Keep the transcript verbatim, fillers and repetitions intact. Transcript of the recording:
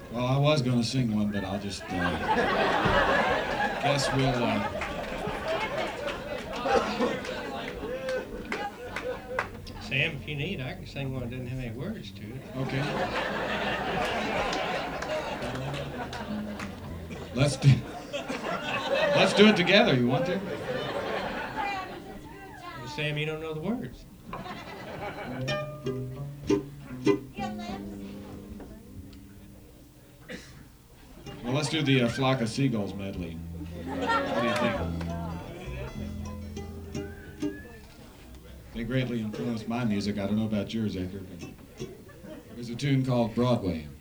Well, I was going to sing one, but I'll just uh, guess we'll. Uh... Sam, if you need, I can sing one that doesn't have any words to it. Okay. Let's do. Let's do it together. You want to? Well, Sam, you don't know the words. Well, let's do the uh, Flock of Seagulls medley. What do you think? They greatly influenced my music. I don't know about yours, Edgar, but there's a tune called Broadway.